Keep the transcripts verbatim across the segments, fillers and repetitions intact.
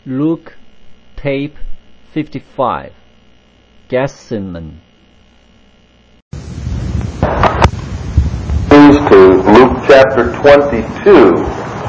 Luke, tape fifty-five, Gethsemane. To Luke chapter twenty-two.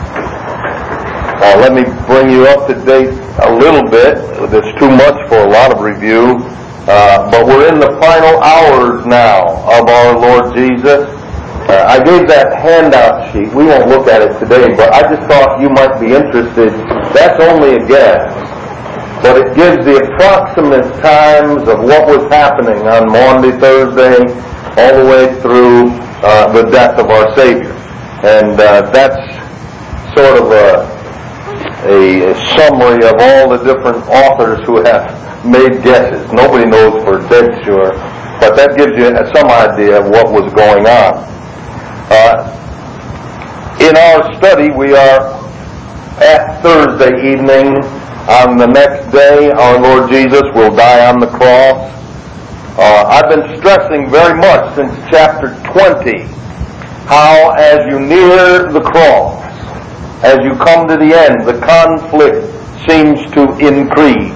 Uh, let me bring you up to date a little bit. It's too much for a lot of review. Uh, but we're in the final hours now of our Lord Jesus. Uh, I gave that handout sheet. We won't look at it today, but I just thought you might be interested. That's only a guess. But it gives the approximate times of what was happening on Maundy, Thursday, all the way through uh, the death of our Savior. And uh, that's sort of a, a, a summary of all the different authors who have made guesses. Nobody knows for dead sure, but that gives you some idea of what was going on. Uh, in our study, we are at Thursday evening. On the next day, our Lord Jesus will die on the cross. Uh, I've been stressing very much since chapter twenty how as you near the cross, as you come to the end, the conflict seems to increase.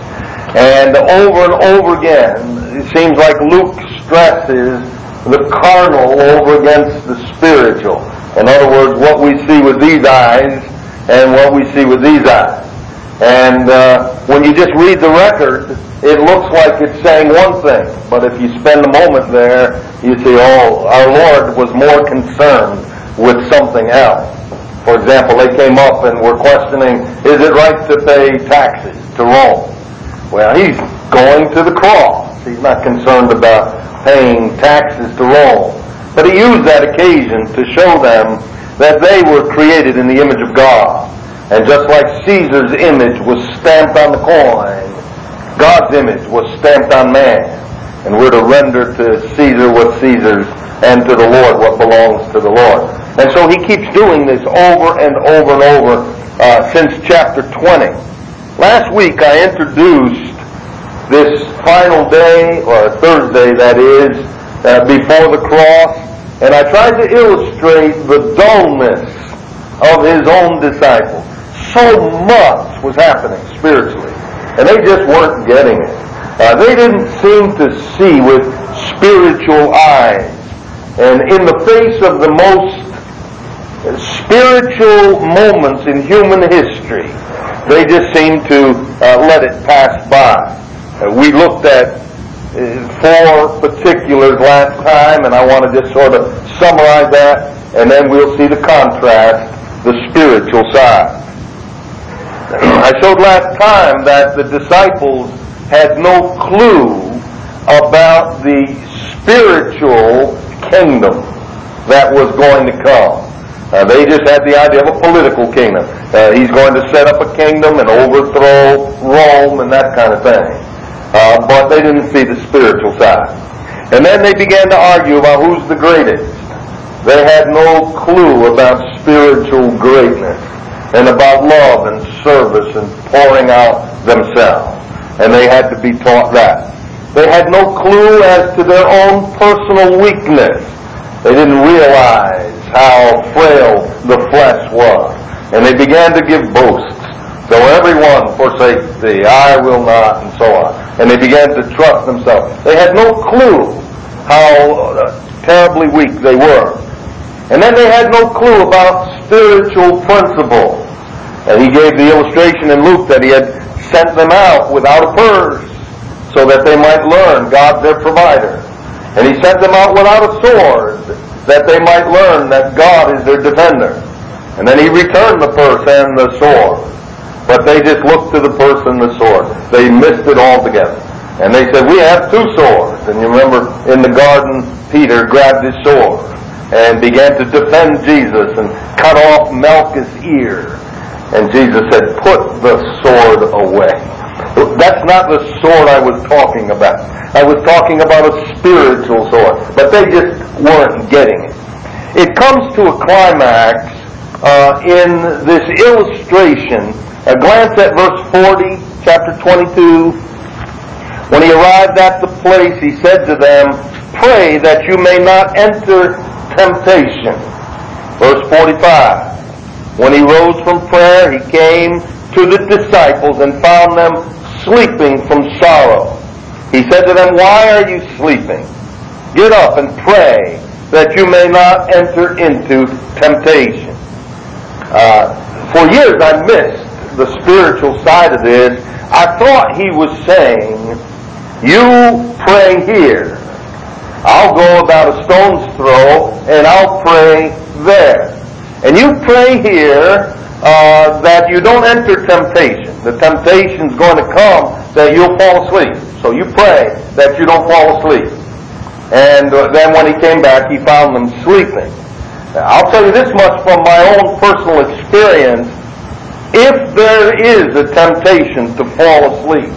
And over and over again, it seems like Luke stresses the carnal over against the spiritual. In other words, what we see with these eyes and what we see with these eyes. And uh, when you just read the record, it looks like it's saying one thing. But if you spend a moment there, you see, oh, our Lord was more concerned with something else. For example, they came up and were questioning, is it right to pay taxes to Rome? Well, he's going to the cross. He's not concerned about paying taxes to Rome. But he used that occasion to show them that they were created in the image of God. And just like Caesar's image was stamped on the coin, God's image was stamped on man. And we're to render to Caesar what Caesar's and to the Lord what belongs to the Lord. And so he keeps doing this over and over and over uh, since chapter twenty. Last week I introduced this final day, or Thursday that is, uh, before the cross, and I tried to illustrate the dullness of his own disciples. So much was happening spiritually, and they just weren't getting it. Uh, they didn't seem to see with spiritual eyes. And in the face of the most spiritual moments in human history, they just seemed to uh, let it pass by. Uh, we looked at uh, four particulars last time, and I want to just sort of summarize that, and then we'll see the contrast, the spiritual side. I showed last time that the disciples had no clue about the spiritual kingdom that was going to come. Uh, they just had the idea of a political kingdom. Uh, he's going to set up a kingdom and overthrow Rome and that kind of thing. Uh, but they didn't see the spiritual side. And then they began to argue about who's the greatest. They had no clue about spiritual greatness and about love and service and pouring out themselves. And they had to be taught that. They had no clue as to their own personal weakness. They didn't realize how frail the flesh was. And they began to give boasts. Though everyone forsake thee, I will not, and so on. And they began to trust themselves. They had no clue how uh, terribly weak they were. And then they had no clue about spiritual principles. And he gave the illustration in Luke that he had sent them out without a purse so that they might learn God their provider. And he sent them out without a sword that they might learn that God is their defender. And then he returned the purse and the sword. But they just looked to the purse and the sword. They missed it altogether. And they said, we have two swords. And you remember in the garden, Peter grabbed his sword and began to defend Jesus and cut off Malchus' ear. And Jesus said, put the sword away. That's not the sword I was talking about. I was talking about a spiritual sword. But they just weren't getting it. It comes to a climax uh, in this illustration. A glance at verse forty, chapter twenty-two. When he arrived at the place, he said to them, pray that you may not enter temptation. Verse forty-five. When he rose from prayer, he came to the disciples and found them sleeping from sorrow. He said to them, "Why are you sleeping? Get up and pray that you may not enter into temptation." Uh, for years I missed the spiritual side of this. I thought he was saying, you pray here. I'll go about a stone's throw and I'll pray there. And you pray here uh, that you don't enter temptation. The temptation's going to come that you'll fall asleep. So you pray that you don't fall asleep. And uh, then when he came back, he found them sleeping. Now, I'll tell you this much from my own personal experience. If there is a temptation to fall asleep,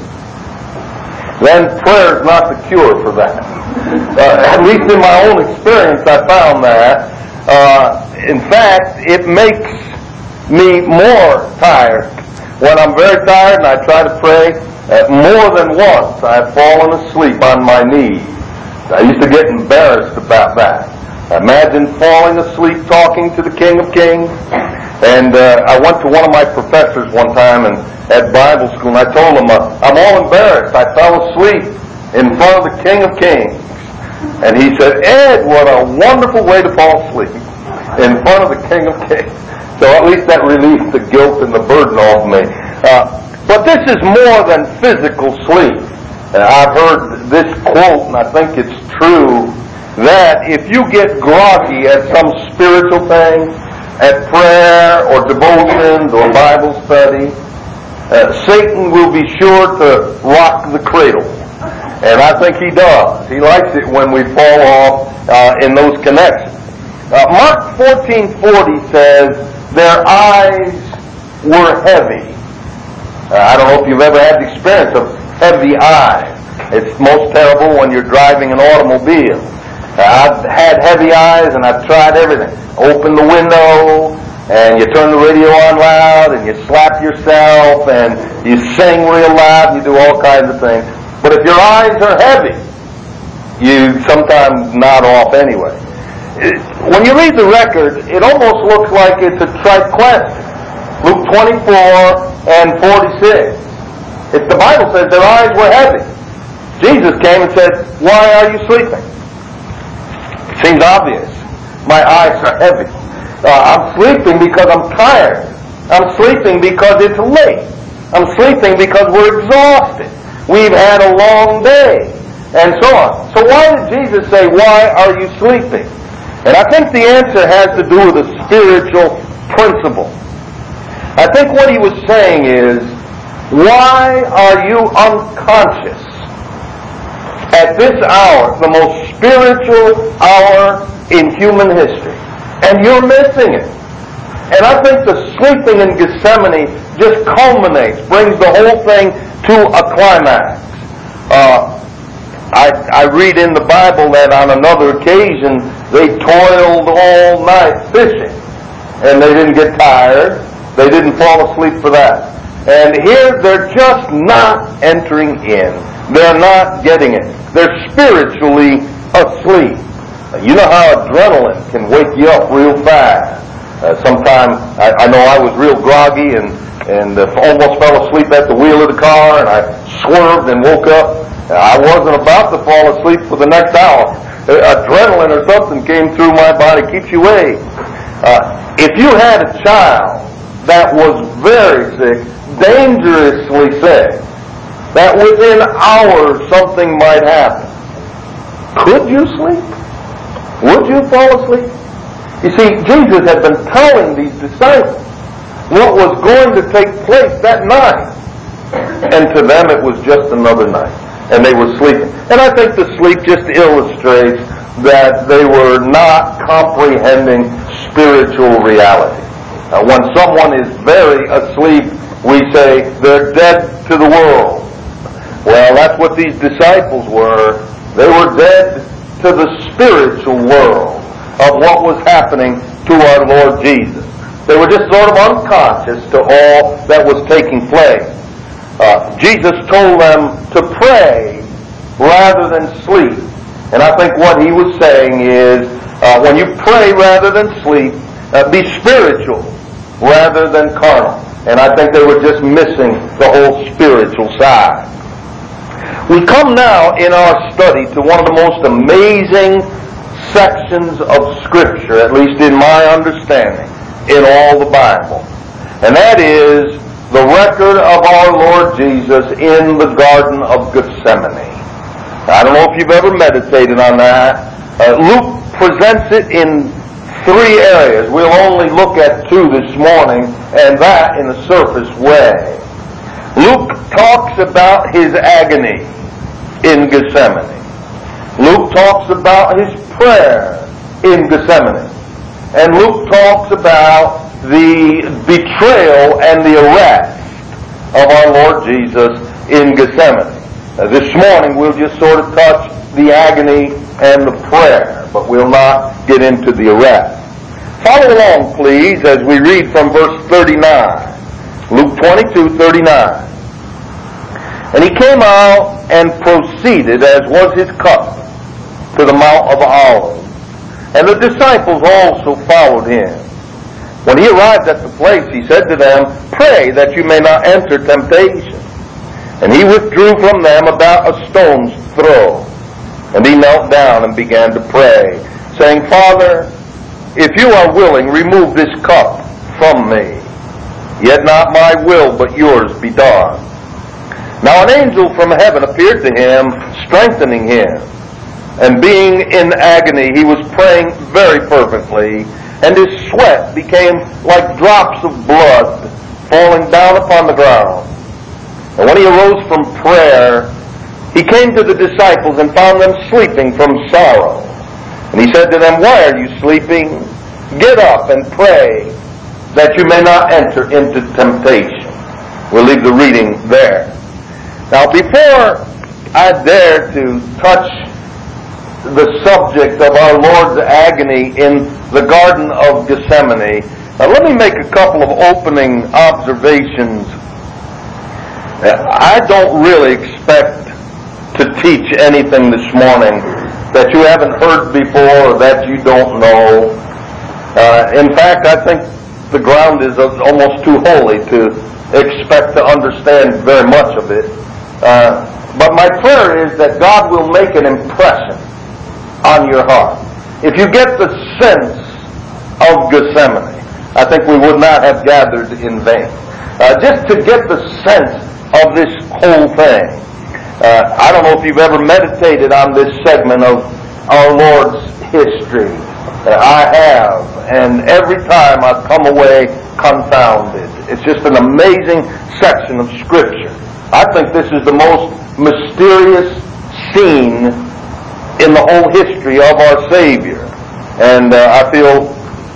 then prayer is not the cure for that. Uh, at least in my own experience, I found that. Uh, in fact, it makes me more tired. When I'm very tired and I try to pray, uh, more than once I've fallen asleep on my knees. I used to get embarrassed about that. Imagine falling asleep talking to the King of Kings. And uh, I went to one of my professors one time and at Bible school, and I told him, uh, I'm all embarrassed. I fell asleep in front of the King of Kings. And he said, "Ed, what a wonderful way to fall asleep in front of the King of Kings." So at least that relieved the guilt and the burden off me. Uh, but this is more than physical sleep. Uh, I've heard this quote, and I think it's true, that if you get groggy at some spiritual thing, at prayer or devotions or Bible study, uh, Satan will be sure to rock the cradle. And I think he does. He likes it when we fall off uh, in those connections. Uh, Mark fourteen forty says, their eyes were heavy. Uh, I don't know if you've ever had the experience of heavy eyes. It's most terrible when you're driving an automobile. Uh, I've had heavy eyes and I've tried everything. Open the window and you turn the radio on loud and you slap yourself and you sing real loud and you do all kinds of things. But if your eyes are heavy, you sometimes nod off anyway. It, when you read the record, it almost looks like it's a trite question. Luke twenty-four and forty-six. If the Bible says their eyes were heavy, Jesus came and said, "Why are you sleeping?" Seems obvious. My eyes are heavy. Uh, I'm sleeping because I'm tired. I'm sleeping because it's late. I'm sleeping because we're exhausted. We've had a long day. And so on. So why did Jesus say, "Why are you sleeping?" And I think the answer has to do with a spiritual principle. I think what he was saying is, why are you unconscious at this hour, the most spiritual hour in human history, and you're missing it? And I think the sleeping in Gethsemane just culminates, brings the whole thing to a climax. Uh, I, I read in the Bible that on another occasion they toiled all night fishing, and they didn't get tired. They didn't fall asleep for that. And here they're just not entering in. They're not getting it. They're spiritually asleep. You know how adrenaline can wake you up real fast. Uh, Sometimes I, I know I was real groggy and and uh, almost fell asleep at the wheel of the car, and I swerved and woke up. I wasn't about to fall asleep for the next hour. Uh, adrenaline or something came through my body, keeps you awake. Uh, if you had a child that was very sick, dangerously sick, that within hours something might happen, could you sleep? Would you fall asleep? You see, Jesus had been telling these disciples what was going to take place that night. And to them it was just another night. And they were sleeping. And I think the sleep just illustrates that they were not comprehending spiritual reality. Uh, when someone is very asleep, we say they're dead to the world. Well, that's what these disciples were. They were dead to the spiritual world of what was happening to our Lord Jesus. They were just sort of unconscious to all that was taking place. Uh, Jesus told them to pray rather than sleep. And I think what he was saying is, uh, when you pray rather than sleep, uh, be spiritual rather than carnal. And I think they were just missing the whole spiritual side. We come now in our study to one of the most amazing sections of Scripture, at least in my understanding, in all the Bible. And that is the record of our Lord Jesus in the Garden of Gethsemane. I don't know if you've ever meditated on that. Uh, Luke presents it in three areas. We'll only look at two this morning, and that in a surface way. Luke talks about his agony in Gethsemane. Luke talks about his prayer in Gethsemane. And Luke talks about the betrayal and the arrest of our Lord Jesus in Gethsemane. Uh, this morning we'll just sort of touch the agony and the prayer, but we'll not get into the arrest. Follow along, please, as we read from verse thirty-nine. Luke twenty-two, thirty-nine. And he came out and proceeded, as was his custom, to the Mount of Olives. And the disciples also followed him. When he arrived at the place, he said to them, "Pray that you may not enter temptation." And he withdrew from them about a stone's throw. And he knelt down and began to pray, saying, "Father, if you are willing, remove this cup from me. Yet not my will, but yours be done." Now an angel from heaven appeared to him, strengthening him. And being in agony, he was praying very fervently, and his sweat became like drops of blood falling down upon the ground. And when he arose from prayer, he came to the disciples and found them sleeping from sorrow. And he said to them, "Why are you sleeping? Get up and pray, that you may not enter into temptation." We'll leave the reading there. Now, before I dare to touch the subject of our Lord's agony in the Garden of Gethsemane, now let me make a couple of opening observations. I don't really expect to teach anything this morning that you haven't heard before or that you don't know. Uh, in fact, I think the ground is almost too holy to expect to understand very much of it. Uh, but my prayer is that God will make an impression on your heart. If you get the sense of Gethsemane, I think we would not have gathered in vain. Uh, just to get the sense of this whole thing. Uh, I don't know if you've ever meditated on this segment of our Lord's history. Uh, I have, and every time I've come away confounded. It's just an amazing section of Scripture. I think this is the most mysterious scene in the whole history of our Savior. And uh, I feel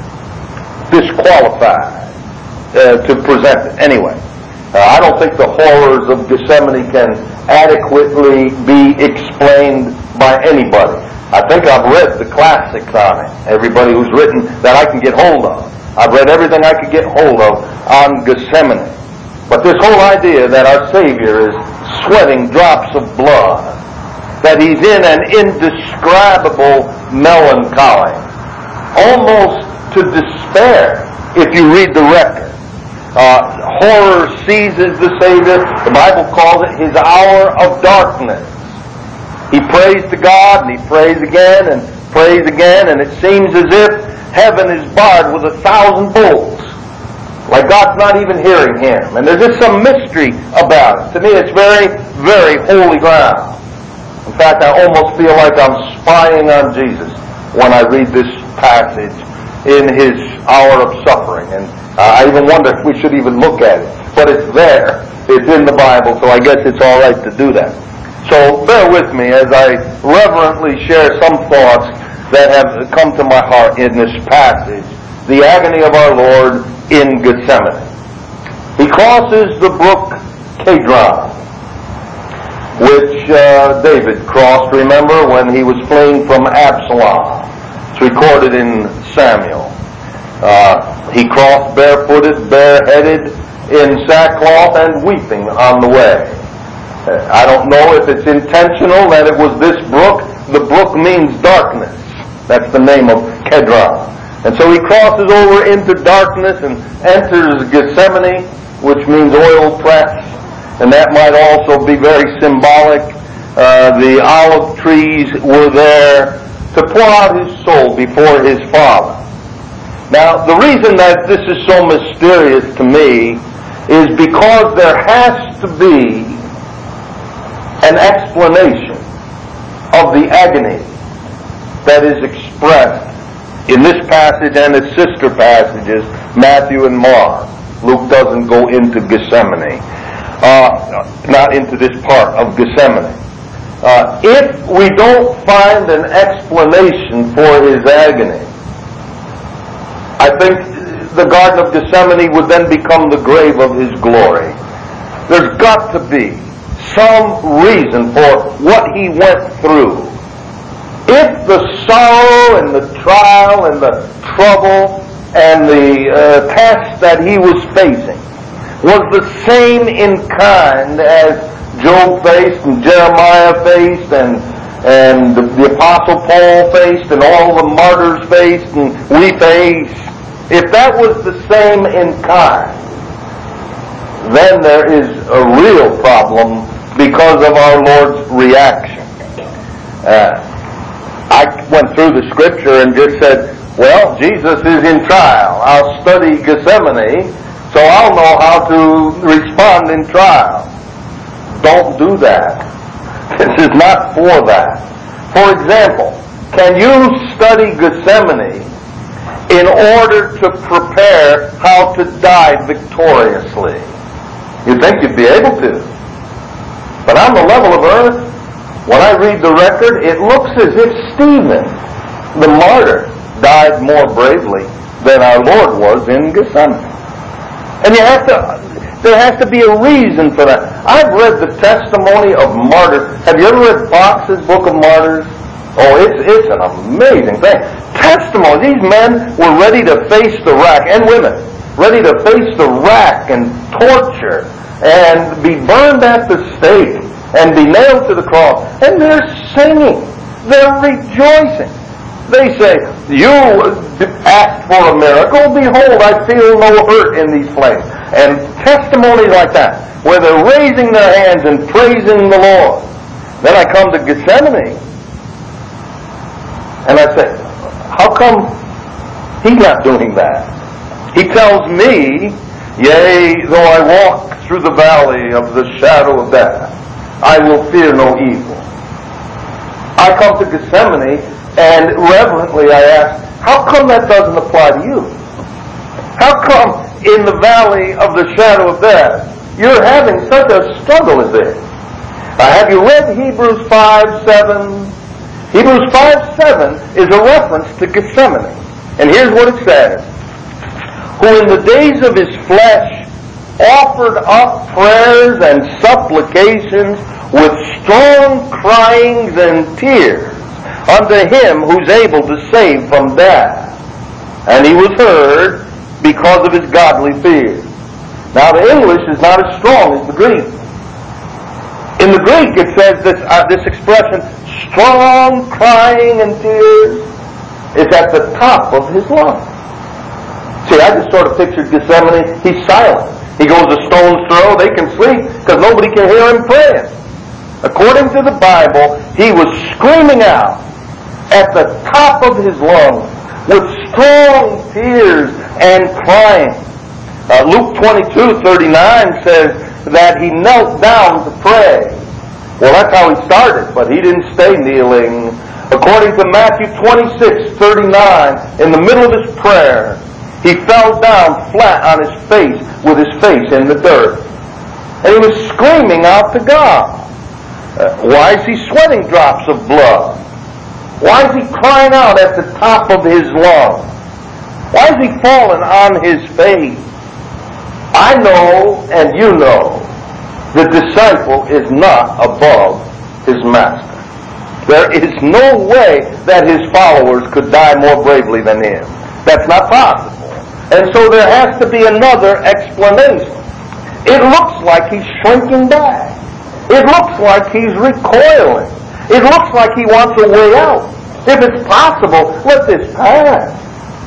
disqualified uh, to present it. Anyway, uh, I don't think the horrors of Gethsemane can adequately be explained by anybody. I think I've read the classics on it, everybody who's written that I can get hold of. I've read everything I could get hold of on Gethsemane. But this whole idea that our Savior is sweating drops of blood, that he's in an indescribable melancholy, almost to despair if you read the record. Uh, horror seizes the Savior. The Bible calls it his hour of darkness. He prays to God, and he prays again, and prays again, and it seems as if heaven is barred with a thousand bolts. Like God's not even hearing him. And there's just some mystery about it. To me, it's very, very holy ground. In fact, I almost feel like I'm spying on Jesus when I read this passage in his hour of suffering. And uh, I even wonder if we should even look at it. But it's there. It's in the Bible, so I guess it's all right to do that. So bear with me as I reverently share some thoughts that have come to my heart in this passage. The agony of our Lord in Gethsemane. He crosses the brook Kedron, which uh, David crossed, remember, when he was fleeing from Absalom. It's recorded in Samuel. Uh, he crossed barefooted, bareheaded, in sackcloth and weeping on the way. Uh, I don't know if it's intentional that it was this brook. The brook means darkness. That's the name of Kedron. And so he crosses over into darkness and enters Gethsemane, which means oil press, and that might also be very symbolic. Uh, the olive trees were there to pour out his soul before his Father. Now, the reason that this is so mysterious to me is because there has to be an explanation of the agony that is expressed in this passage and its sister passages, Matthew and Mark. Luke doesn't go into Gethsemane, uh, not into this part of Gethsemane. Uh, if we don't find an explanation for his agony, I think the Garden of Gethsemane would then become the grave of his glory. There's got to be some reason for what he went through. If the sorrow and the trial and the trouble and the uh, test that he was facing was the same in kind as Job faced and Jeremiah faced and and the, the Apostle Paul faced and all the martyrs faced and we face, if that was the same in kind, then there is a real problem because of our Lord's reaction. Uh, I went through the scripture and just said, well, Jesus is in trial. I'll study Gethsemane, so I'll know how to respond in trial. Don't do that. This is not for that. For example, can you study Gethsemane in order to prepare how to die victoriously? You'd think you'd be able to. But on the level of earth, when I read the record, it looks as if Stephen, the martyr, died more bravely than our Lord was in Gethsemane. And you have to, there has to be a reason for that. I've read the testimony of martyrs. Have you ever read Fox's Book of Martyrs? Oh, it's, it's an amazing thing. Testimony. These men were ready to face the rack, and women, ready to face the rack and torture and be burned at the stake and be nailed to the cross. And they're singing. They're rejoicing. They say, you asked for a miracle. Behold, I feel no hurt in these flames. And testimonies like that, where they're raising their hands and praising the Lord. Then I come to Gethsemane. And I say, how come he's not doing that? He tells me, yea, though I walk through the valley of the shadow of death, I will fear no evil. I come to Gethsemane and reverently I ask, how come that doesn't apply to you? How come in the valley of the shadow of death you're having such a struggle as this? Now, have you read Hebrews five seven? Hebrews five seven is a reference to Gethsemane. And here's what it says. Who in the days of his flesh offered up prayers and supplications with strong cryings and tears unto him who's able to save from death. And he was heard because of his godly fear. Now the English is not as strong as the Greek. In the Greek it says this, uh, this expression, strong crying and tears, is at the top of his lungs. See, I just sort of pictured Gethsemane, he's silent. He goes a stone's throw, they can sleep because nobody can hear him praying. According to the Bible, he was screaming out at the top of his lungs with strong tears and crying. Uh, Luke twenty-two thirty-nine says that he knelt down to pray. Well, that's how he started, but he didn't stay kneeling. According to Matthew twenty-six thirty-nine, in the middle of his prayer, he fell down flat on his face with his face in the dirt. And he was screaming out to God. Uh, why is he sweating drops of blood? Why is he crying out at the top of his lungs? Why is he falling on his face? I know, and you know, the disciple is not above his master. There is no way that his followers could die more bravely than him. That's not possible. And so there has to be another explanation. It looks like he's shrinking back. It looks like he's recoiling. It looks like he wants a way out. If it's possible, let this pass.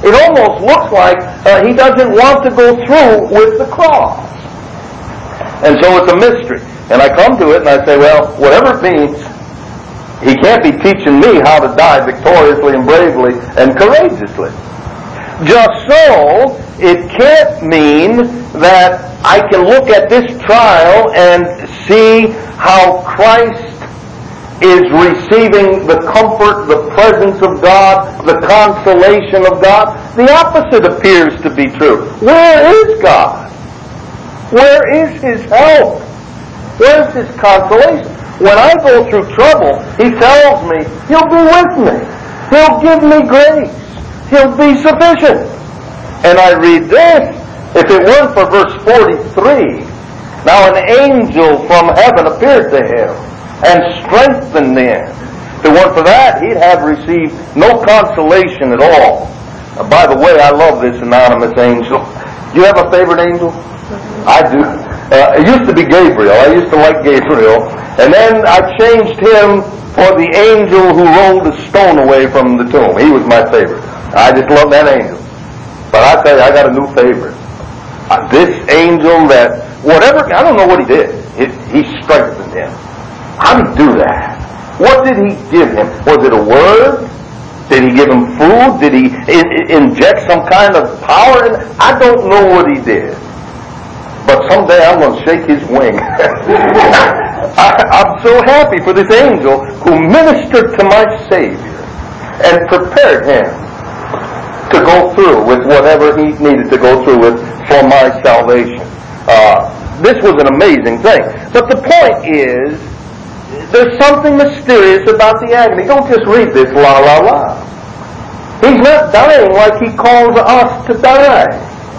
It almost looks like uh, he doesn't want to go through with the cross. And so it's a mystery. And I come to it and I say, well, whatever it means, he can't be teaching me how to die victoriously and bravely and courageously. Just so, it can't mean that I can look at this trial and see how Christ is receiving the comfort, the presence of God, the consolation of God. The opposite appears to be true. Where is God? Where is His help? Where is His consolation? When I go through trouble, He tells me He'll be with me. He'll give me grace. He'll be sufficient. And I read this. If it weren't for verse forty-three, now an angel from heaven appeared to him and strengthened him. If it weren't for that, he'd have received no consolation at all. Uh, by the way, I love this anonymous angel. Do you have a favorite angel? I do. Uh, it used to be Gabriel. I used to like Gabriel. And then I changed him for the angel who rolled a stone away from the tomb. He was my favorite. I just love that angel. But I tell you, I got a new favorite. Uh, this angel that, whatever, I don't know what he did. It, he strengthened him. How did he do that? What did he give him? Was it a word? Did he give him food? Did he in, inject some kind of power in? I don't know what he did. But someday I'm going to shake his wing. I, I'm so happy for this angel who ministered to my Savior and prepared him to go through with whatever he needed to go through with for my salvation. Uh, this was an amazing thing. But the point is, there's something mysterious about the agony. Don't just read this la la la. He's not dying like he calls us to die.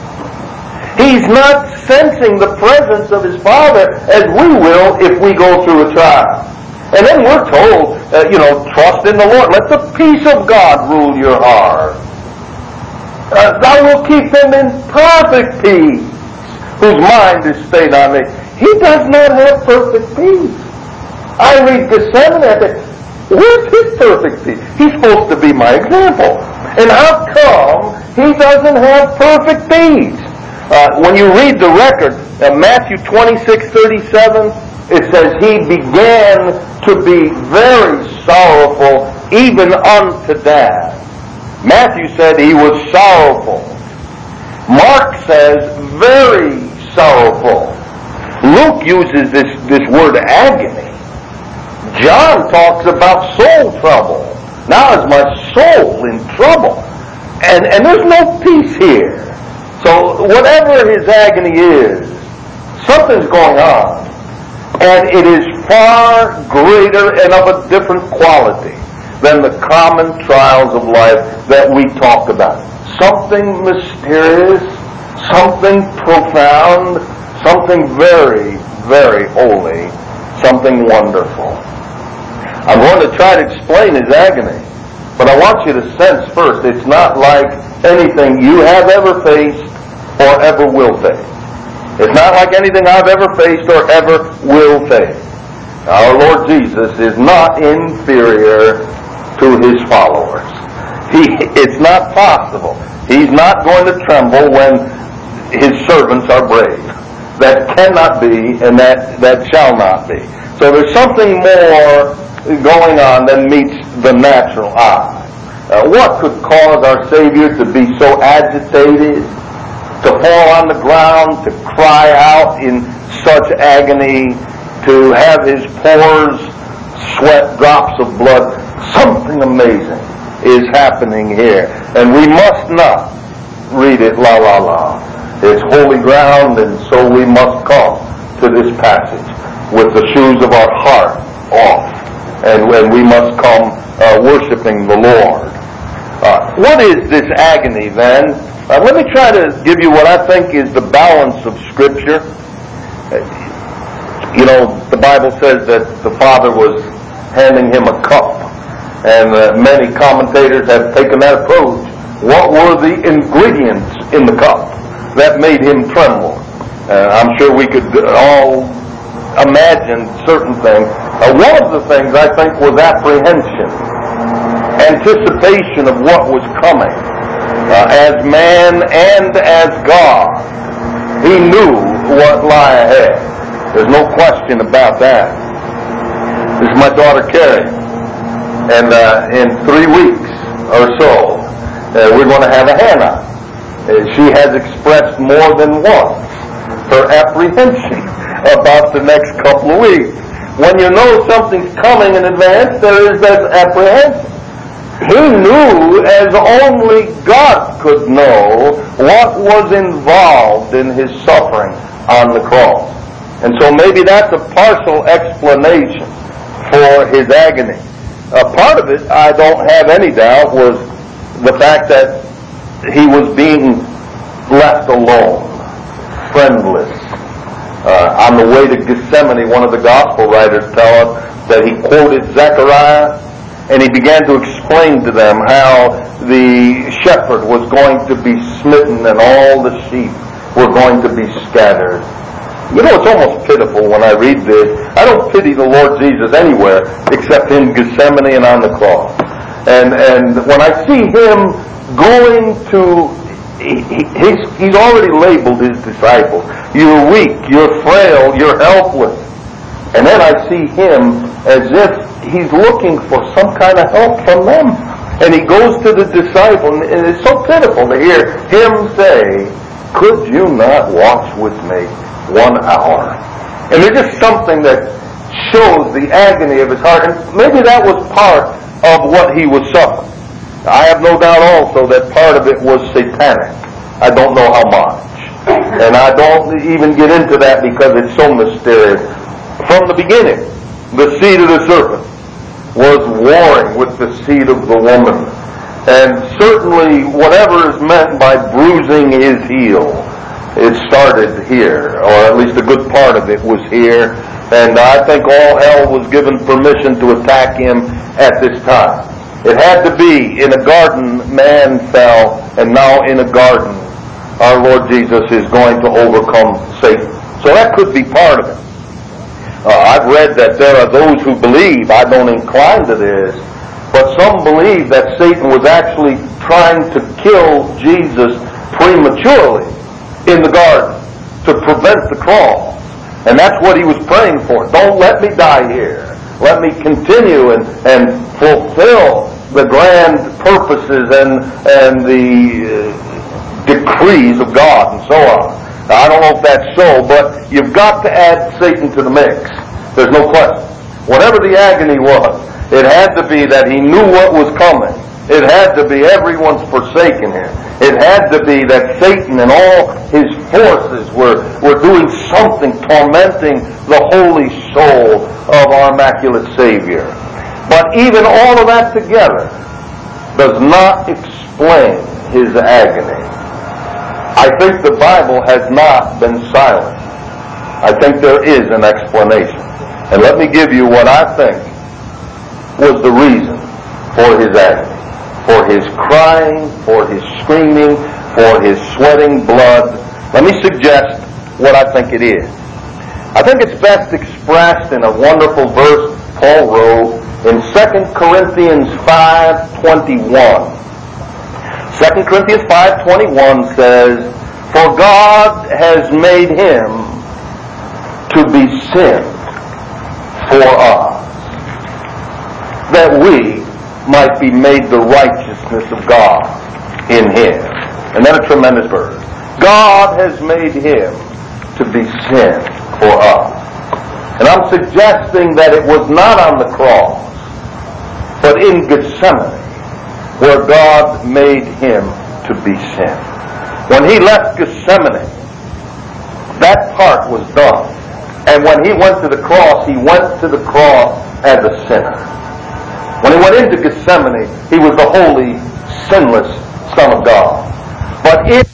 He's not sensing the presence of his Father as we will if we go through a trial. And then we're told, uh, you know, trust in the Lord. Let the peace of God rule your heart. Uh, thou wilt keep him in perfect peace, whose mind is stayed on thee. He does not have perfect peace. I read Gethsemane and I think, where's his perfect peace? He's supposed to be my example. And how come he doesn't have perfect peace? Uh, when you read the record, uh, Matthew twenty-six thirty-seven, it says he began to be very sorrowful even unto death. Matthew said he was sorrowful. Mark says very sorrowful. Luke uses this, this word agony. John talks about soul trouble. Now is my soul in trouble. And, and there's no peace here. So whatever his agony is, something's going on. And it is far greater and of a different quality than the common trials of life that we talk about. Something mysterious, something profound, something very, very holy, something wonderful. I'm going to try to explain his agony, but I want you to sense first, it's not like anything you have ever faced or ever will face. It's not like anything I've ever faced or ever will face. Our Lord Jesus is not inferior to his followers. He, it's not possible. He's not going to tremble when his servants are brave. That cannot be, and that, that shall not be. So there's something more going on than meets the natural eye. Uh, what could cause our Savior to be so agitated, to fall on the ground, to cry out in such agony, to have his pores sweat drops of blood? Something amazing is happening here. And we must not read it la la la. It's holy ground, and so we must come to this passage with the shoes of our heart off. And when we must come uh, worshiping the Lord. Uh, what is this agony then? Uh, let me try to give you what I think is the balance of Scripture. Uh, you know, the Bible says that the Father was handing him a cup. And uh, many commentators have taken that approach. What were the ingredients in the cup that made him tremble? Uh, I'm sure we could all imagine certain things. Uh, one of the things I think was apprehension, anticipation of what was coming. Uh, as man and as God, he knew what lay ahead. There's no question about that. This is my daughter Carrie, and uh, in three weeks or so, uh, we're going to have a Hannah. Uh, she has expressed more than once her apprehension about the next couple of weeks. When you know something's coming in advance, there is that apprehension. He knew, as only God could know, what was involved in his suffering on the cross. And so maybe that's a partial explanation for his agony. Uh, part of it, I don't have any doubt, was the fact that he was being left alone, friendless. Uh, on the way to Gethsemane, one of the gospel writers tell us that he quoted Zechariah, and he began to explain to them how the shepherd was going to be smitten and all the sheep were going to be scattered. You know, it's almost pitiful when I read this. I don't pity the Lord Jesus anywhere except in Gethsemane and on the cross. And and when I see him going to, he, he's, he's already labeled his disciples. You're weak, you're frail, you're helpless. And then I see him as if he's looking for some kind of help from them. And he goes to the disciple, and it's so pitiful to hear him say, could you not watch with me one hour? And there's just something that shows the agony of his heart. And maybe that was part of what he was suffering. I have no doubt also that part of it was satanic. I don't know how much. And I don't even get into that because it's so mysterious. From the beginning, the seed of the serpent was warring with the seed of the woman. And certainly whatever is meant by bruising his heel, it started here, or at least a good part of it was here. And I think all hell was given permission to attack him at this time. It had to be in a garden man fell, and now in a garden our Lord Jesus is going to overcome Satan. So that could be part of it. Uh, I've read that there are those who believe, I don't incline to this, but some believe that Satan was actually trying to kill Jesus prematurely in the garden to prevent the cross. And that's what he was praying for. Don't let me die here. Let me continue and, and fulfill the grand purposes and, and the uh, decrees of God and so on. Now, I don't know if that's so, but you've got to add Satan to the mix. There's no question. Whatever the agony was, it had to be that he knew what was coming. It had to be everyone's forsaken him. It had to be that Satan and all his forces were, were doing something, tormenting the holy soul of our immaculate Savior. But even all of that together does not explain his agony. I think the Bible has not been silent. I think there is an explanation. And let me give you what I think was the reason for his agony. For his crying, for his screaming, for his sweating blood. Let me suggest what I think it is. I think it's best expressed in a wonderful verse Paul wrote in Second Corinthians five twenty-one. Second Corinthians five twenty-one says, for God has made him to be sin for us, that we might be made the righteousness of God in him. And then a tremendous verse. God has made him to be sin for us. And I'm suggesting that it was not on the cross, but in Gethsemane, where God made him to be sin. When he left Gethsemane, that part was done. And when he went to the cross, he went to the cross as a sinner. When he went into Gethsemane, he was the holy, sinless Son of God. But in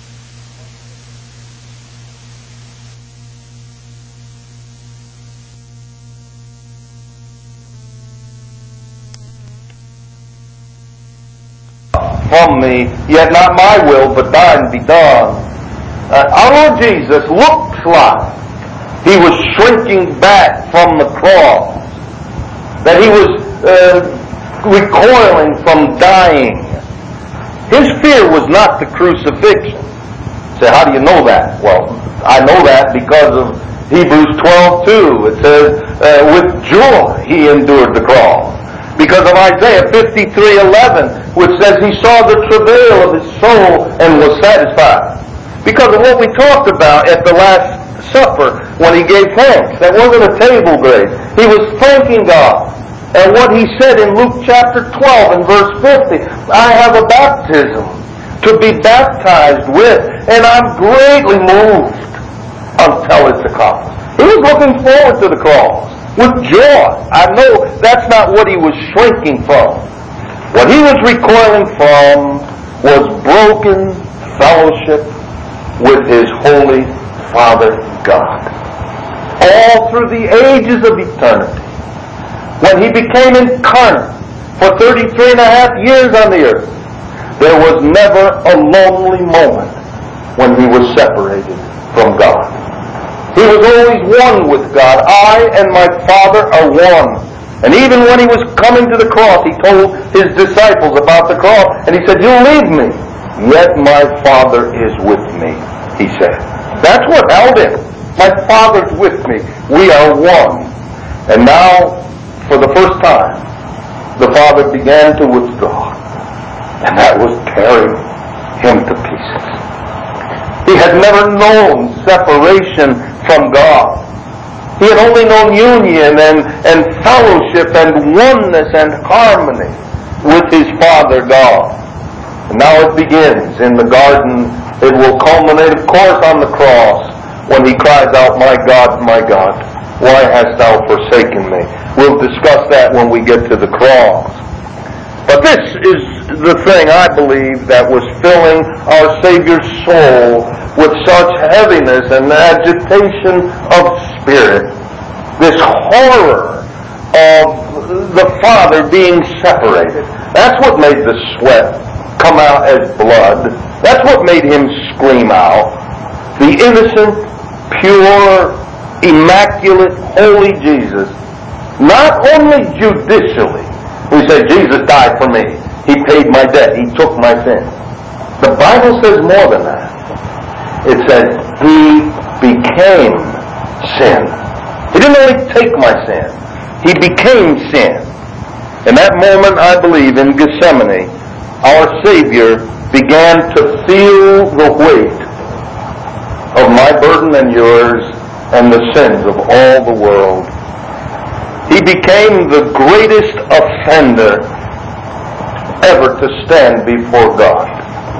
from me, yet not my will, but thine be done. Uh, our Lord Jesus looked like he was shrinking back from the cross, that he was uh, recoiling from dying. His fear was not the crucifixion. Say, how do you know that? Well, I know that because of Hebrews twelve two. It says, uh, with joy he endured the cross. Because of Isaiah fifty-three eleven, which says he saw the travail of his soul and was satisfied. Because of what we talked about at the Last Supper when he gave thanks. That wasn't a table grace. He was thanking God. And what he said in Luke chapter twelve and verse fifty, I have a baptism to be baptized with, and I'm greatly moved until it's accomplished. He was looking forward to the cross with joy. I know that's not what he was shrinking from. What he was recoiling from was broken fellowship with his holy Father God. All through the ages of eternity, when he became incarnate for thirty-three and a half years on the earth, there was never a lonely moment when he was separated from God. He was always one with God. I and my Father are one. And even when he was coming to the cross, he told his disciples about the cross, and he said, you'll leave me, yet my Father is with me, he said. That's what held him. My Father's with me. We are one. And now, for the first time, the Father began to withdraw. And that was tearing him to pieces. He had never known separation from God. He had only known union and, and fellowship and oneness and harmony with his Father God. And now it begins in the garden. It will culminate, of course, on the cross when he cries out, my God, my God, why hast thou forsaken me? We'll discuss that when we get to the cross. But this is the thing, I believe, that was filling our Savior's soul with such heaviness and agitation of spirit. This horror of the Father being separated. That's what made the sweat come out as blood. That's what made him scream out. The innocent, pure, immaculate, holy Jesus, not only judicially, we say, Jesus died for me. He paid my debt. He took my sin. The Bible says more than that. It says, he became sin. He didn't only take my sin. He became sin. In that moment, I believe, in Gethsemane, our Savior began to feel the weight of my burden and yours and the sins of all the world. He became the greatest offender ever to stand before God.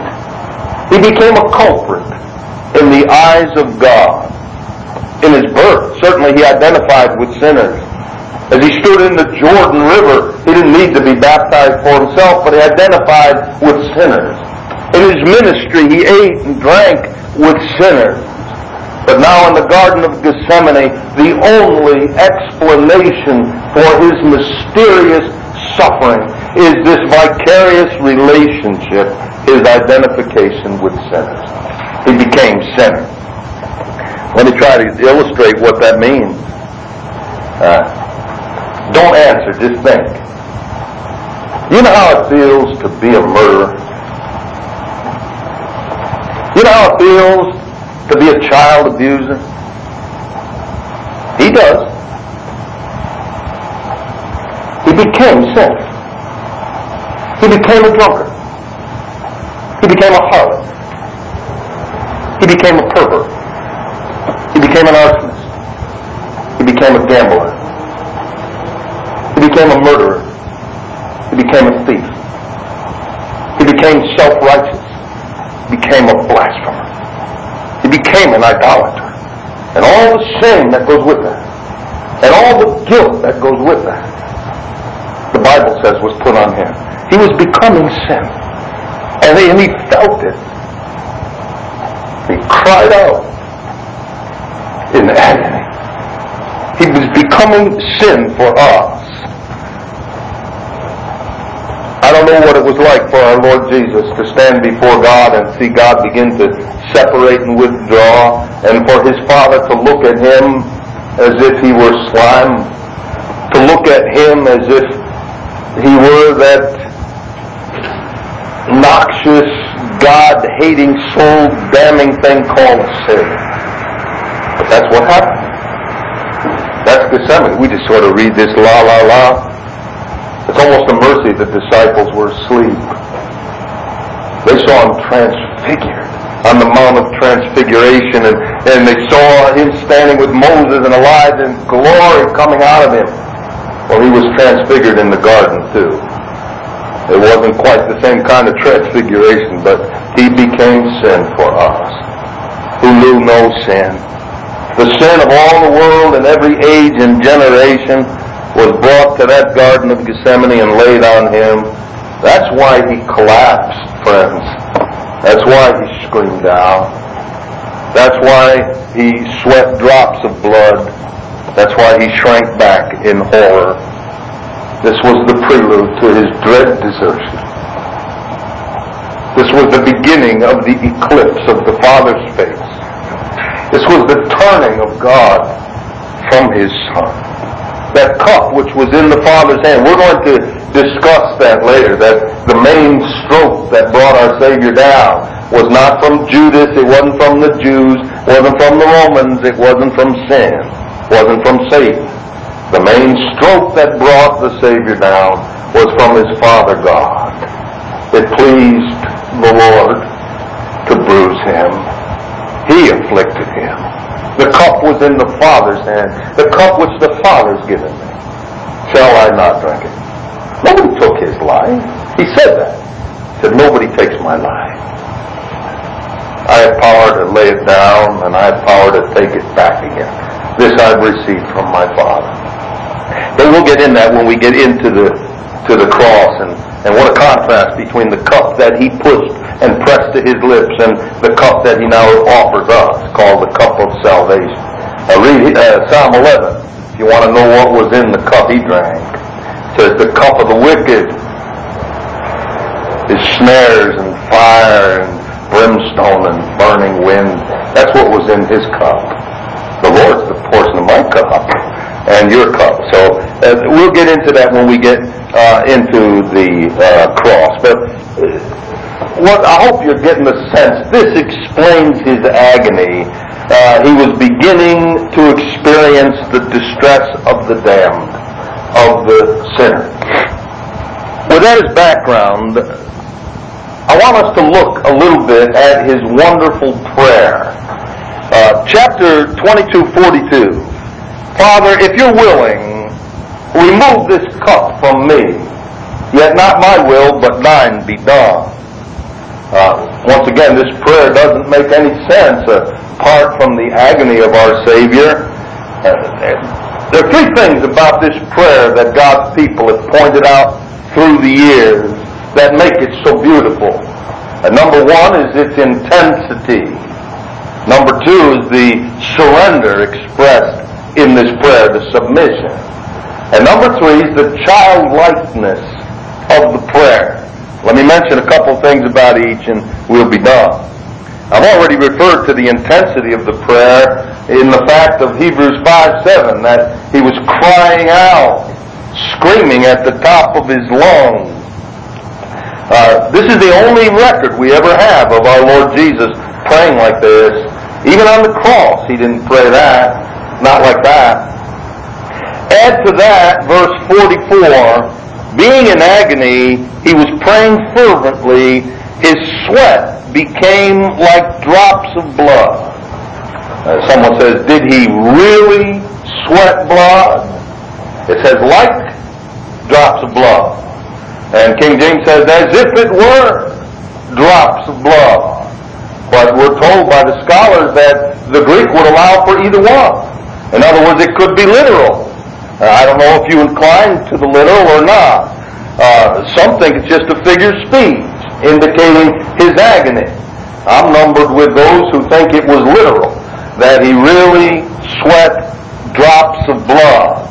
He became a culprit in the eyes of God. In his birth, certainly he identified with sinners. As he stood in the Jordan River, he didn't need to be baptized for himself, but he identified with sinners. In his ministry, he ate and drank with sinners. But now in the Garden of Gethsemane, the only explanation for his mysterious suffering is this vicarious relationship, his identification with sinners. He became sinner. Let me try to illustrate what that means. Uh, don't answer, just think. You know how it feels to be a murderer? You know how it feels to be a child abuser? He does. He became sin. He became a drunkard. He became a harlot. He became a pervert. He became an arsonist. He became a gambler. He became a murderer. He became a thief. He became self-righteous. He became a blasphemer. He became an idolater. And all the shame that goes with that. And all the guilt that goes with that. The Bible says was put on him. He was becoming sin. And he, and he felt it. He cried out in agony. He was becoming sin for us. I don't know what it was like for our Lord Jesus to stand before God and see God begin to separate and withdraw, and for his Father to look at him as if he were slime, to look at him as if he were that noxious, God-hating, soul-damning thing called sin. But that's what happened. That's Gethsemane. We just sort of read this la la la. It's almost a mercy the disciples were asleep. They saw him transfigured on the Mount of Transfiguration, and, and they saw him standing with Moses and Elijah and glory coming out of him. Well, he was transfigured in the garden too. It wasn't quite the same kind of transfiguration, but he became sin for us, who knew no sin. The sin of all the world in every age and generation was brought to that Garden of Gethsemane and laid on him. That's why he collapsed, friends. That's why he screamed out. That's why he sweat drops of blood. That's why he shrank back in horror. This was the prelude to his dread desertion. This was the beginning of the eclipse of the Father's face. This was the turning of God from his Son. That cup which was in the Father's hand. We're going to discuss that later, that the main stroke that brought our Savior down was not from Judas, it wasn't from the Jews, it wasn't from the Romans, it wasn't from sin, it wasn't from Satan. The main stroke that brought the Savior down was from his Father God. It pleased the Lord to bruise him. He afflicted him. The cup was in the Father's hand. The cup which the Father's given me. Shall I not drink it? Nobody took his life. He said that. He said, nobody takes my life. I have power to lay it down, and I have power to take it back again. This I've received from my Father. But we'll get in that when we get into the to the cross, and, and what a contrast between the cup that he pushed and pressed to his lips and the cup that he now offers us, called the cup of salvation. Uh, read uh, Psalm eleven, if you want to know what was in the cup he drank. It says, the cup of the wicked is snares and fire and brimstone and burning wind. That's what was in his cup. The Lord's the portion of my cup and your cup. So uh, we'll get into that when we get uh, into the uh, cross. But uh, what I hope you're getting the sense, this explains his agony. Uh, he was beginning to experience the distress of the damned, of the sinner. With that as background, I want us to look a little bit at his wonderful prayer. Uh, chapter twenty-two forty-two. Father, if you're willing, remove this cup from me. Yet not my will, but thine be done. Uh, once again, this prayer doesn't make any sense uh, apart from the agony of our Savior. Uh, there are three things about this prayer that God's people have pointed out through the years that make it so beautiful. Uh, number one is its intensity. Number two is the surrender expressed in this prayer, the submission. And number three is the childlikeness of the prayer. Let me mention a couple things about each and we'll be done. I've already referred to the intensity of the prayer in the fact of Hebrews five seven, that he was crying out, screaming at the top of his lungs. Uh, this is the only record we ever have of our Lord Jesus praying like this. Even on the cross, he didn't pray that. Not like that. Add to that verse forty-four, being in agony, he was praying fervently. His sweat became like drops of blood. Uh, someone says, did he really sweat blood? It says, like drops of blood. And King James says, as if it were drops of blood. But we're told by the scholars that the Greek would allow for either one. In other words, it could be literal. Uh, I don't know if you incline to the literal or not. Uh, some think it's just a figure of speech, indicating his agony. I'm numbered with those who think it was literal, that he really sweat drops of blood.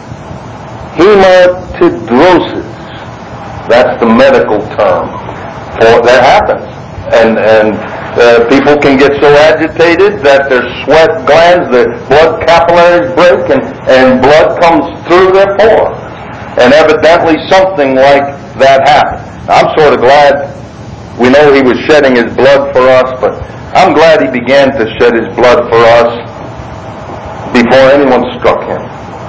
Hematidrosis. That's the medical term. For that happens. And, and uh, people can get so agitated that their sweat glands, their blood capillaries break, and, and blood comes through their pores. And evidently something like that happened. I'm sort of glad We know He was shedding His blood for us, but I'm glad He began to shed His blood for us before anyone struck Him.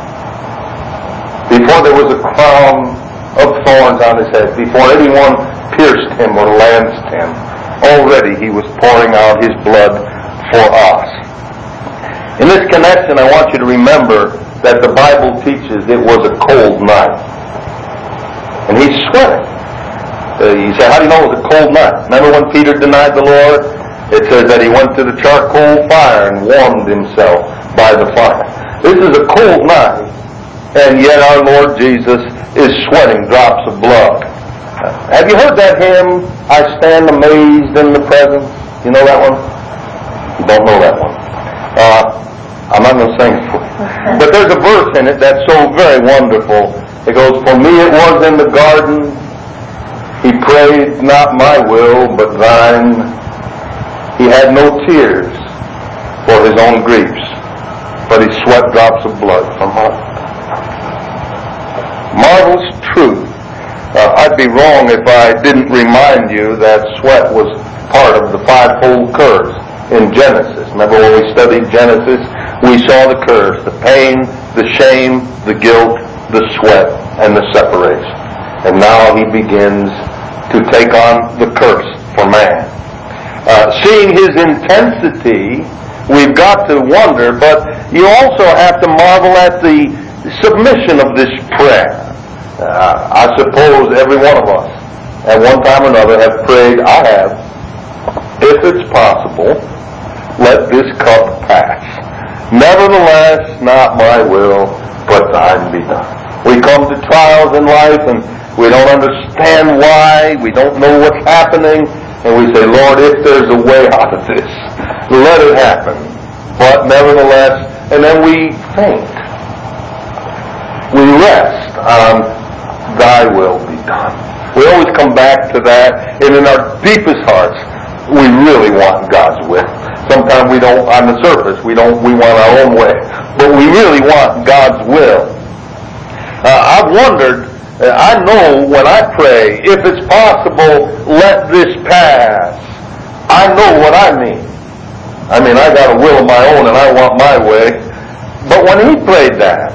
Before there was a crown of thorns on His head, before anyone pierced Him or lanced Him, already He was pouring out His blood for us. In this connection, I want you to remember that the Bible teaches it was a cold night. And He's sweating. Uh, you say, how do you know it was a cold night? Remember when Peter denied the Lord? It says that he went to the charcoal fire and warmed himself by the fire. This is a cold night, and yet our Lord Jesus is sweating drops of blood. Uh, have you heard that hymn, I Stand Amazed in the Presence? You know that one? You don't know that one. Uh, I'm not going to sing it for you. But there's a verse in it that's so very wonderful. It goes, for me it was in the garden, He prayed not my will, but thine. He had no tears for His own griefs, but He sweat drops of blood from heart. Marvelous truth. Uh, I'd be wrong if I didn't remind you that sweat was part of the fivefold curse in Genesis. Remember when we studied Genesis, we saw the curse, the pain, the shame, the guilt, the sweat, and the separation. And now He begins to take on the curse for man. Uh, seeing His intensity, we've got to wonder, but you also have to marvel at the submission of this prayer. Uh, I suppose every one of us, at one time or another, have prayed, I have, if it's possible, let this cup pass. Nevertheless, not my will, but thine be done. We come to trials in life and we don't understand why, we don't know what's happening, and we say, Lord, if there's a way out of this, let it happen. But nevertheless, and then we think. We rest on thy will be done. We always come back to that, and in our deepest hearts, we really want God's will. Sometimes we don't, on the surface, we don't, we want our own way. But we really want God's will. Uh, I've wondered, I know when I pray, if it's possible, let this pass. I know what I mean. I mean, I got a will of my own and I want my way. But when he prayed that,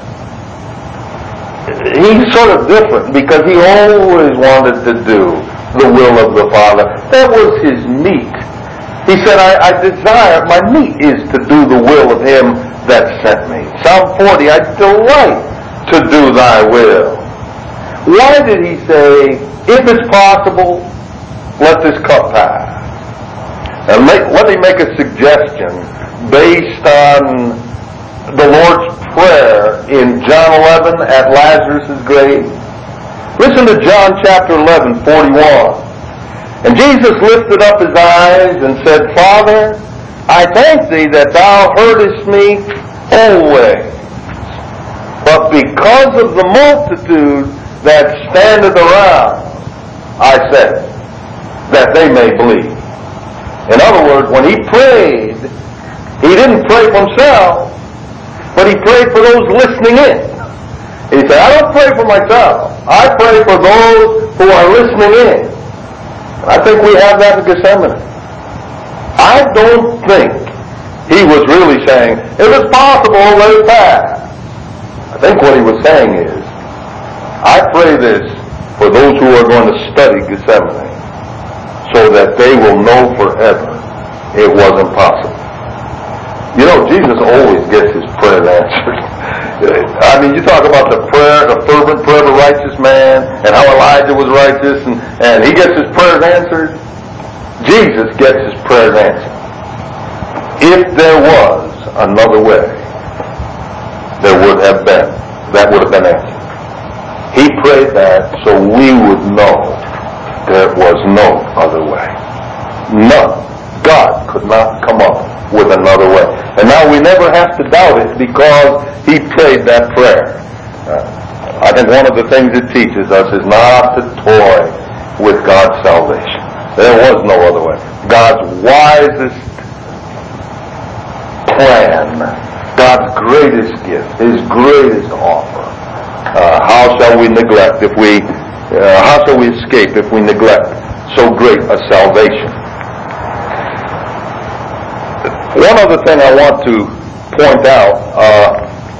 he's sort of different because he always wanted to do the will of the Father. That was his meat. He said, I, I desire, my meat is to do the will of Him that sent me. Psalm forty, I delight to do thy will. Why did he say, if it's possible, let this cup pass? Now let, let me make a suggestion based on the Lord's Prayer in John eleven at Lazarus' grave. Listen to John chapter eleven, forty-one. And Jesus lifted up His eyes and said, Father, I thank Thee that Thou heardest me always. But because of the multitude that standeth around, I said, that they may believe. In other words, when he prayed, he didn't pray for himself, but he prayed for those listening in. He said, I don't pray for myself. I pray for those who are listening in. And I think we have that in Gethsemane. I don't think he was really saying, if it's possible, let it pass. I think what he was saying is, I pray this for those who are going to study Gethsemane so that they will know forever it wasn't possible. You know, Jesus always gets his prayers answered. I mean, you talk about the prayer, the fervent prayer of a righteous man, and how Elijah was righteous, and, and he gets his prayers answered. Jesus gets his prayers answered. If there was another way, there would have been. That would have been answered. He prayed that so we would know there was no other way. None. God could not come up with another way. And now we never have to doubt it because he prayed that prayer. Uh, I think one of the things it teaches us is not to toy with God's salvation. There was no other way. God's wisest plan, God's greatest gift, His greatest offer. Uh, how shall we neglect if we, uh, how shall we escape if we neglect so great a salvation. One other thing I want to point out, uh,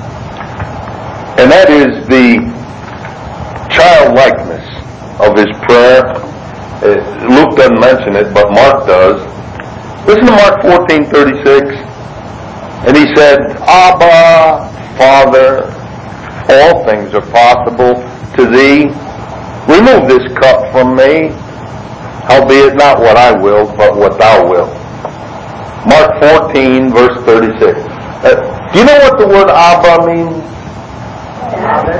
and that is the childlikeness of his prayer. Uh, Luke doesn't mention it, but Mark does. Listen to Mark fourteen thirty-six. And he said, Abba, Father, all things are possible to thee. Remove this cup from me. Howbeit not what I will, but what thou wilt. Mark fourteen, verse thirty-six. Uh, do you know what the word Abba means? Father.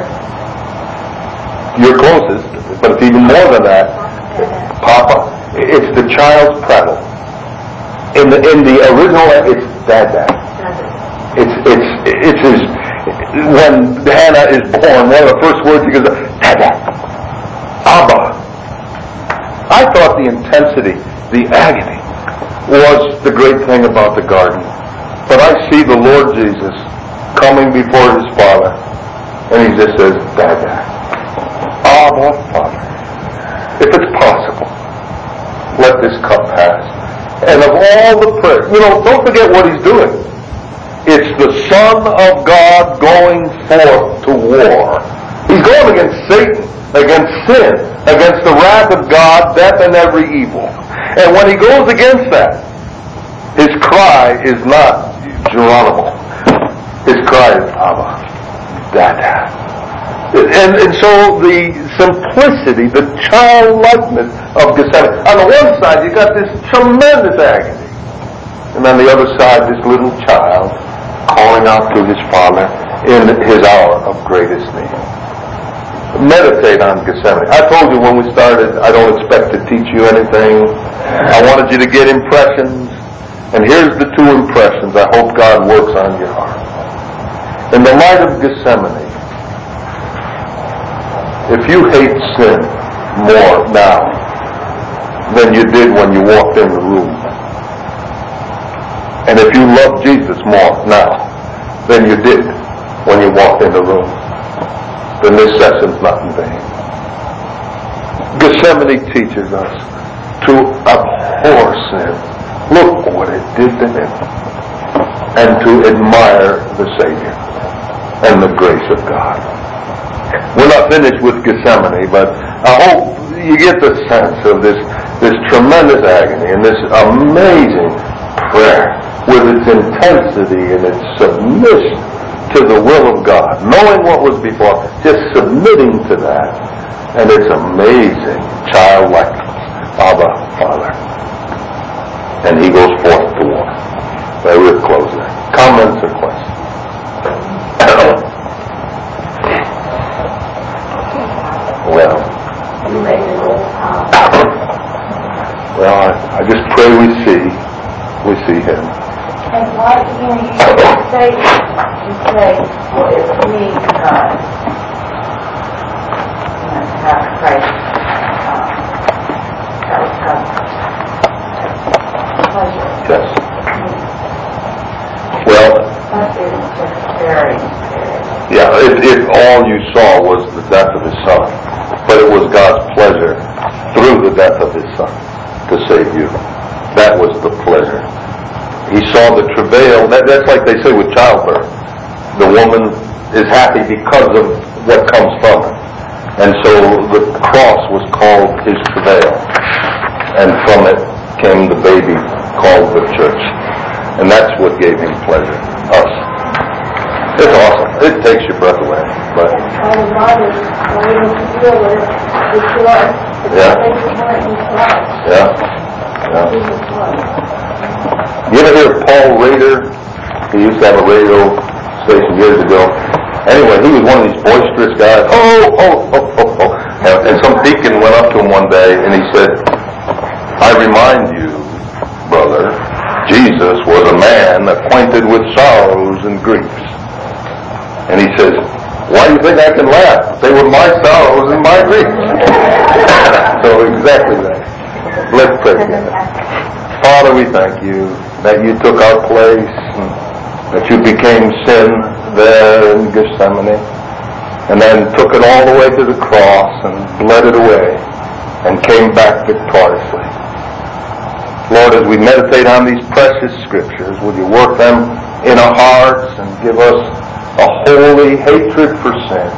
You're closest, but it's even more than that. Papa. It's the child's prattle. In the in the original, it's Dada. It's it's it's his. When Hannah is born, one of the first words he goes, Dada, Abba. I thought the intensity, the agony, was the great thing about the garden. But I see the Lord Jesus coming before his Father, and he just says, Dada, Abba, Father, if it's possible, let this cup pass. And of all the prayers, you know, don't forget what he's doing. It's the Son of God going forth to war. He's going against Satan, against sin, against the wrath of God, death, and every evil. And when he goes against that, his cry is not Geronimo. His cry is Abba, Dada. And, and so the simplicity, the childlikeness of Gethsemane. On the one side, you got this tremendous agony. And on the other side, this little child calling out to his Father in his hour of greatest need. Meditate on Gethsemane. I told you when we started, I don't expect to teach you anything. I wanted you to get impressions. And here's the two impressions I hope God works on your heart. In the light of Gethsemane, if you hate sin more now than you did when you walked in the room, and if you love Jesus more now than you did when you walked in the room, then this session's not in vain. Gethsemane teaches us to abhor sin. Look what it did to him. And to admire the Savior and the grace of God. We're not finished with Gethsemane, but I hope you get the sense of this, this tremendous agony and this amazing prayer with its intensity and its submission to the will of God, knowing what was before, just submitting to that, and its amazing childlikeness. Abba, Father. And he goes forth to war. There we'll close there. Comments or questions? Well, well, I, I just pray we see, we see him. And why, you know, you say, you say, well, it pleased God, you know, to have Christ, um, that was God's pleasure. Yes. Well, That is just very, very. yeah, if, if all you saw was the death of his son, but it was God's pleasure through the death of his son to save you. That was the pleasure. He saw the travail. That, that's like they say with childbirth. The woman is happy because of what comes from it. And so the cross was called his travail. And from it came the baby called the church. And that's what gave him pleasure. Us. It's awesome. It takes your breath away. But yeah. Yeah. Yeah. You ever hear Paul Rader? He used to have a radio station years ago. Anyway, he was one of these boisterous guys. Oh, oh, oh, oh, oh. And, and some deacon went up to him one day and he said, I remind you, brother, Jesus was a man acquainted with sorrows and griefs. And he says, why do you think I can laugh? They were my sorrows and my griefs. So exactly that. Let's pray together. Father, we thank you that you took our place, and that you became sin there in Gethsemane, and then took it all the way to the cross and bled it away. and came back victoriously. Lord, as we meditate on these precious Scriptures, would you work them in our hearts and give us a holy hatred for sin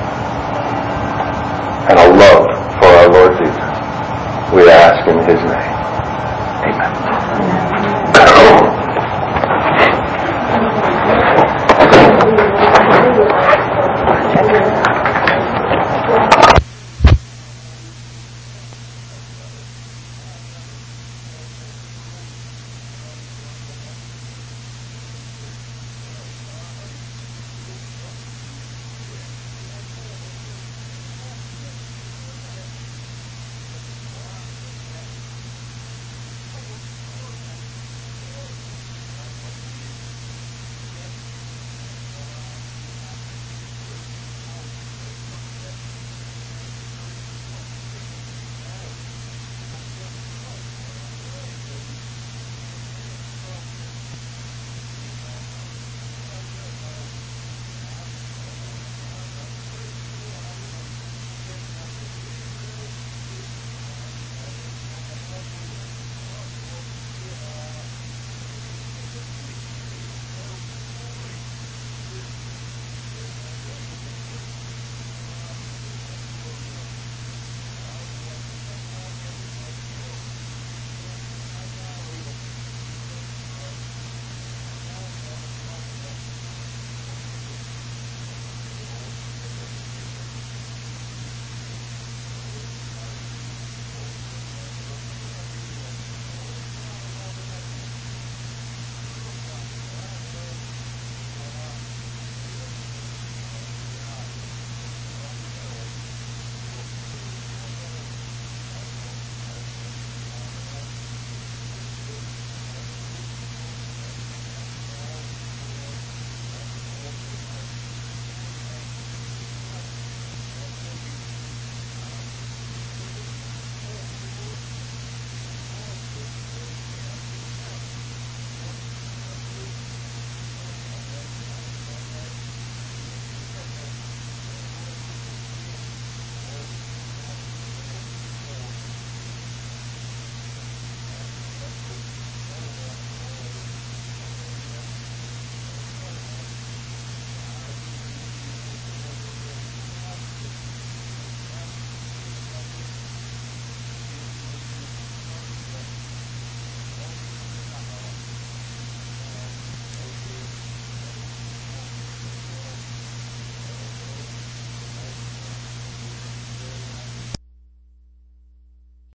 and a love for our Lord Jesus. We ask in His name.